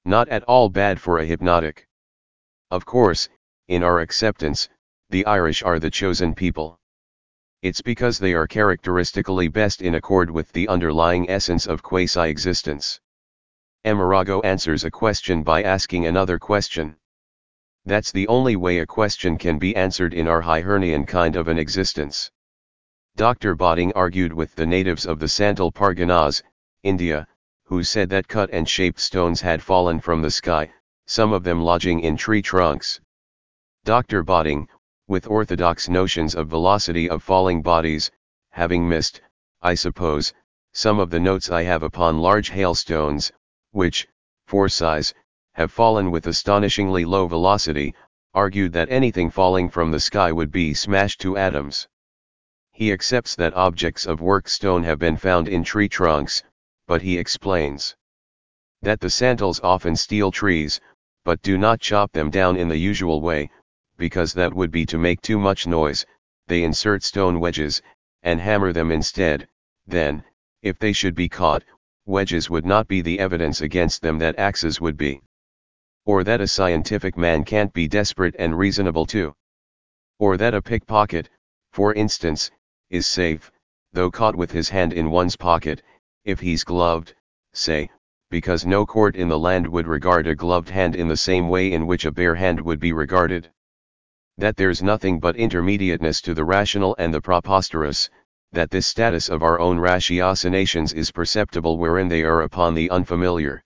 Not at all bad for a hypnotic. Of course, in our acceptance, the Irish are the chosen people. It's because they are characteristically best in accord with the underlying essence of quasi-existence. Emeraugo answers a question by asking another question. That's the only way a question can be answered in our Hibernian kind of an existence. Dr. Botting argued with the natives of the Santal Parganas, India, who said that cut and shaped stones had fallen from the sky, some of them lodging in tree trunks. Dr. Botting, with orthodox notions of velocity of falling bodies, having missed, I suppose, some of the notes I have upon large hailstones, which, for size, have fallen with astonishingly low velocity, argued that anything falling from the sky would be smashed to atoms. He accepts that objects of work stone have been found in tree trunks, but he explains that the Santals often steal trees, but do not chop them down in the usual way, because that would be to make too much noise. They insert stone wedges, and hammer them instead. Then, if they should be caught, wedges would not be the evidence against them that axes would be. Or that a scientific man can't be desperate and reasonable too. Or that a pickpocket, for instance, is safe, though caught with his hand in one's pocket, if he's gloved, say, because no court in the land would regard a gloved hand in the same way in which a bare hand would be regarded. That there's nothing but intermediateness to the rational and the preposterous, that this status of our own ratiocinations is perceptible wherein they are upon the unfamiliar.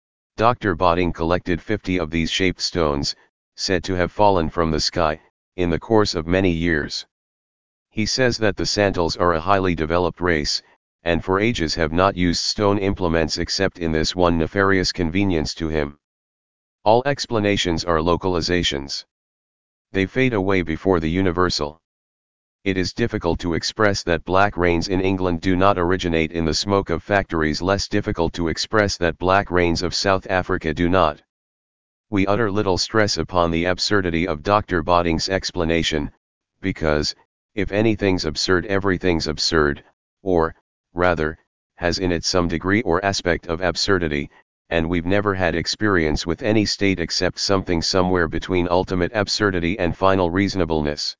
Dr. Botting collected 50 of these shaped stones, said to have fallen from the sky, in the course of many years. He says that the Santals are a highly developed race, and for ages have not used stone implements except in this one nefarious convenience to him. All explanations are localizations. They fade away before the universal. It is difficult to express that black rains in England do not originate in the smoke of factories, less difficult to express that black rains of South Africa do not. We utter little stress upon the absurdity of Dr. Botting's explanation, because, if anything's absurd, everything's absurd, or, rather, has in it some degree or aspect of absurdity, and we've never had experience with any state except something somewhere between ultimate absurdity and final reasonableness.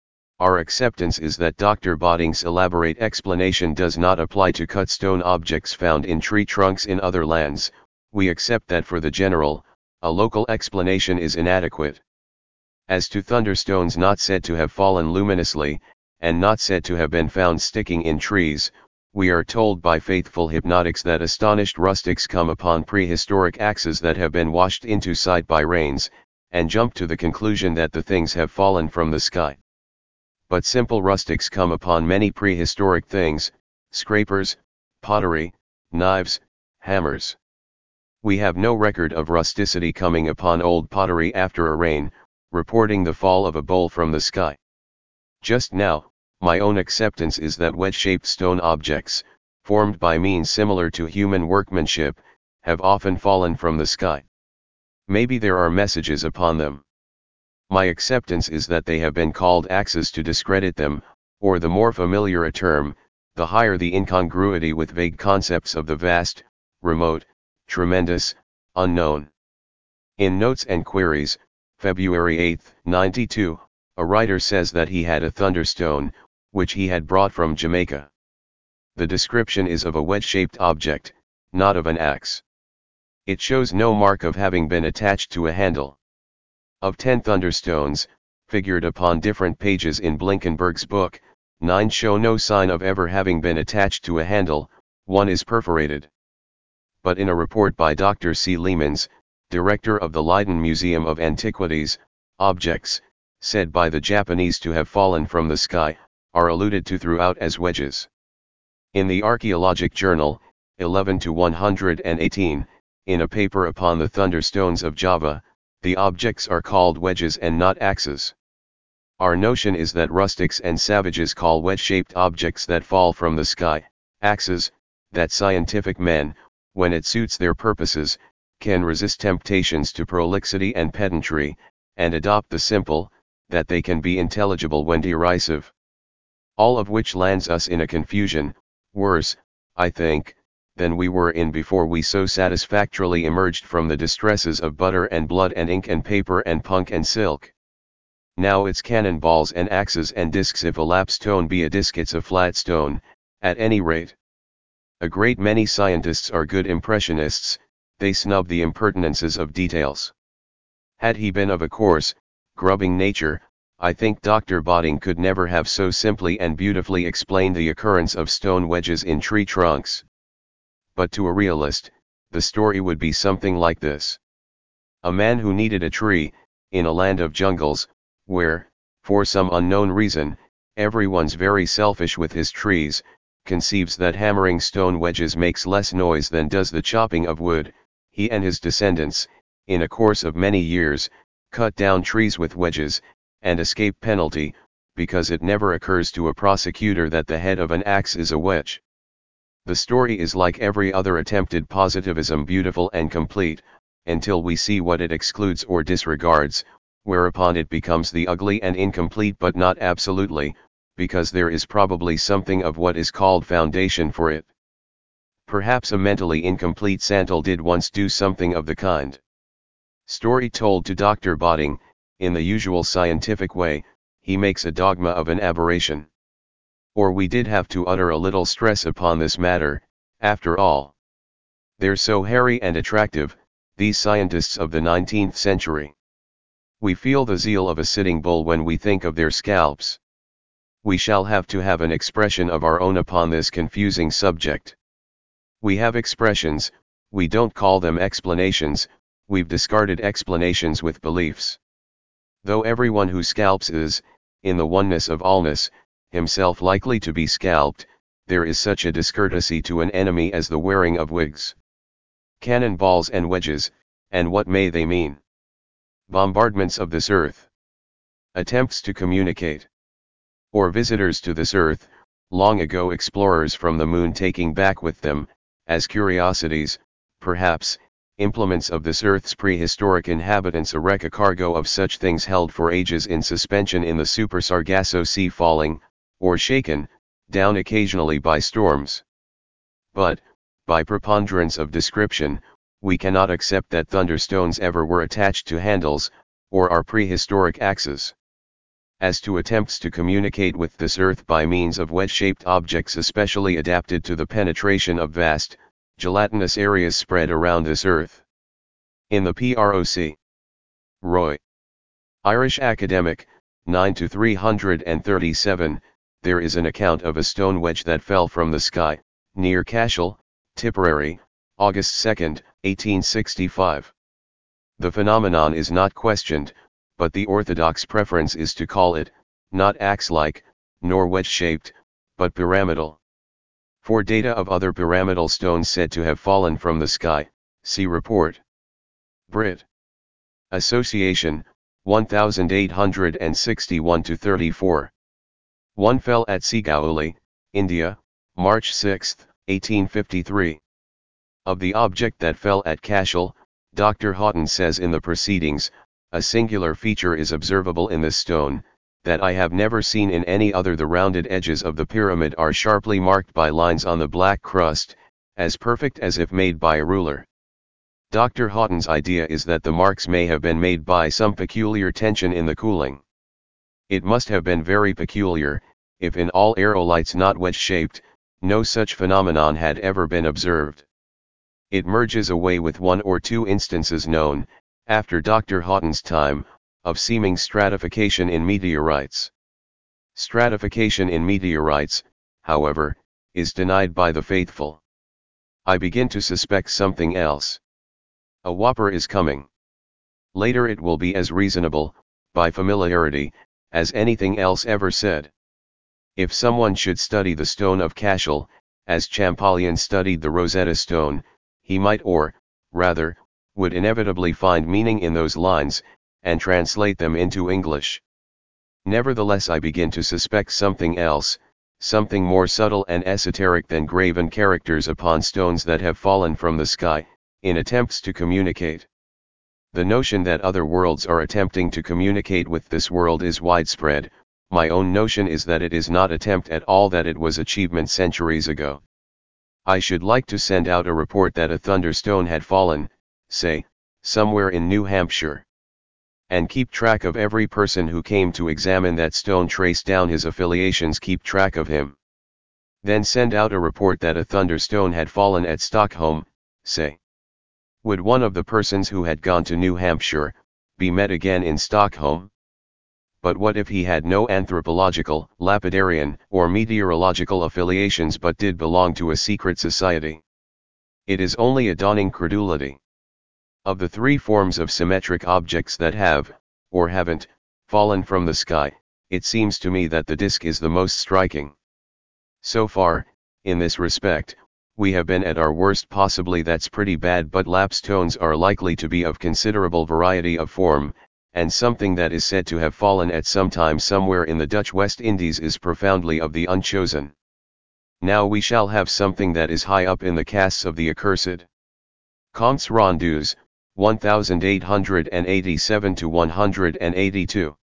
Our acceptance is that Dr. Botting's elaborate explanation does not apply to cut stone objects found in tree trunks in other lands. We accept that for the general, a local explanation is inadequate. As to thunderstones not said to have fallen luminously, and not said to have been found sticking in trees, we are told by faithful hypnotics that astonished rustics come upon prehistoric axes that have been washed into sight by rains, and jump to the conclusion that the things have fallen from the sky. But simple rustics come upon many prehistoric things: scrapers, pottery, knives, hammers. We have no record of rusticity coming upon old pottery after a rain, reporting the fall of a bowl from the sky. Just now, my own acceptance is that wedge-shaped stone objects, formed by means similar to human workmanship, have often fallen from the sky. Maybe there are messages upon them. My acceptance is that they have been called axes to discredit them, or the more familiar a term, the higher the incongruity with vague concepts of the vast, remote, tremendous, unknown. In Notes and Queries, February 8, 92, a writer says that he had a thunderstone, which he had brought from Jamaica. The description is of a wedge-shaped object, not of an axe. It shows no mark of having been attached to a handle. Of 10 thunderstones, figured upon different pages in Blinkenberg's book, 9 show no sign of ever having been attached to a handle, 1 is perforated. But in a report by Dr. C. Leemans, director of the Leiden Museum of Antiquities, objects, said by the Japanese to have fallen from the sky, are alluded to throughout as wedges. In the Archaeologic Journal, 11-118, in a paper upon the thunderstones of Java, the objects are called wedges and not axes. Our notion is that rustics and savages call wedge-shaped objects that fall from the sky, axes, that scientific men, when it suits their purposes, can resist temptations to prolixity and pedantry, and adopt the simple, that they can be intelligible when derisive. All of which lands us in a confusion, worse, I think, than we were in before we so satisfactorily emerged from the distresses of butter and blood and ink and paper and punk and silk. Now it's cannonballs and axes and discs. If a lapstone be a disc, it's a flat stone, at any rate. A great many scientists are good impressionists, they snub the impertinences of details. Had he been of a coarse, grubbing nature, I think Dr. Botting could never have so simply and beautifully explained the occurrence of stone wedges in tree trunks. But to a realist, the story would be something like this. A man who needed a tree, in a land of jungles, where, for some unknown reason, everyone's very selfish with his trees, conceives that hammering stone wedges makes less noise than does the chopping of wood, he and his descendants, in a course of many years, cut down trees with wedges, and escape penalty, because it never occurs to a prosecutor that the head of an axe is a wedge. The story is like every other attempted positivism, beautiful and complete, until we see what it excludes or disregards, whereupon it becomes the ugly and incomplete, but not absolutely, because there is probably something of what is called foundation for it. Perhaps a mentally incomplete Santal did once do something of the kind. Story told to Dr. Botting, in the usual scientific way, he makes a dogma of an aberration. Or we did have to utter a little stress upon this matter, after all. They're so hairy and attractive, these scientists of the 19th century. We feel the zeal of a Sitting Bull when we think of their scalps. We shall have to have an expression of our own upon this confusing subject. We have expressions, we don't call them explanations, we've discarded explanations with beliefs. Though everyone who scalps is, in the oneness of allness, himself likely to be scalped, there is such a discourtesy to an enemy as the wearing of wigs. Cannonballs and wedges, and what may they mean? Bombardments of this earth. Attempts to communicate. Or visitors to this earth, long ago explorers from the moon taking back with them, as curiosities, perhaps, implements of this earth's prehistoric inhabitants, a wreck, a cargo of such things held for ages in suspension in the Super Sargasso Sea, falling, or shaken, down occasionally by storms. But, by preponderance of description, we cannot accept that thunderstones ever were attached to handles, or are prehistoric axes. As to attempts to communicate with this earth by means of wedge-shaped objects especially adapted to the penetration of vast, gelatinous areas spread around this earth. In the Proc. Roy. Irish Academic, 9-337, there is an account of a stone wedge that fell from the sky, near Cashel, Tipperary, August 2, 1865. The phenomenon is not questioned, but the orthodox preference is to call it, not axe-like, nor wedge-shaped, but pyramidal. For data of other pyramidal stones said to have fallen from the sky, see report. Brit. Association, 1861-34. One fell at Sigauli, India, March 6, 1853. Of the object that fell at Cashel, Dr. Houghton says in the proceedings, a singular feature is observable in this stone, that I have never seen in any other. The rounded edges of the pyramid are sharply marked by lines on the black crust, as perfect as if made by a ruler. Dr. Houghton's idea is that the marks may have been made by some peculiar tension in the cooling. It must have been very peculiar, if in all aerolites not wedge-shaped, no such phenomenon had ever been observed. It merges away with one or two instances known, after Dr. Houghton's time, of seeming stratification in meteorites. Stratification in meteorites, however, is denied by the faithful. I begin to suspect something else. A whopper is coming. Later it will be as reasonable, by familiarity, as anything else ever said. If someone should study the stone of Cashel, as Champollion studied the Rosetta Stone, he might, or, rather, would inevitably find meaning in those lines, and translate them into English. Nevertheless, I begin to suspect something else, something more subtle and esoteric than graven characters upon stones that have fallen from the sky, in attempts to communicate. The notion that other worlds are attempting to communicate with this world is widespread. My own notion is that it is not attempt at all, that it was achievement centuries ago. I should like to send out a report that a thunderstone had fallen, say, somewhere in New Hampshire. And keep track of every person who came to examine that stone, trace down his affiliations, keep track of him. Then send out a report that a thunderstone had fallen at Stockholm, say. Would one of the persons who had gone to New Hampshire be met again in Stockholm? But what if he had no anthropological, lapidarian, or meteorological affiliations but did belong to a secret society? It is only a dawning credulity. Of the three forms of symmetric objects that have, or haven't, fallen from the sky, it seems to me that the disk is the most striking. So far, in this respect, we have been at our worst. Possibly that's pretty bad, but lapstones are likely to be of considerable variety of form, and something that is said to have fallen at some time somewhere in the Dutch West Indies is profoundly of the unchosen. Now we shall have something that is high up in the castes of the accursed. Comptes Rendus, 1887 to 182.